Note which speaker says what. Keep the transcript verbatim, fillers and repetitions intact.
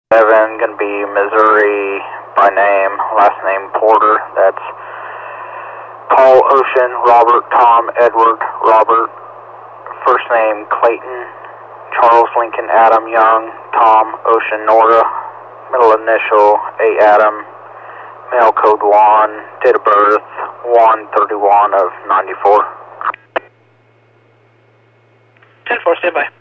Speaker 1: seven, going to be Missouri by name, last name Porter. That's Paul, Ocean, Robert, Tom, Edward, Robert. First name Clayton, Charles, Lincoln, Adam, Young, Tom, Ocean, Nora. Middle initial A. Adam. Mail code one. Date of birth one thirty-one of ninety-four.
Speaker 2: ten four, stand by.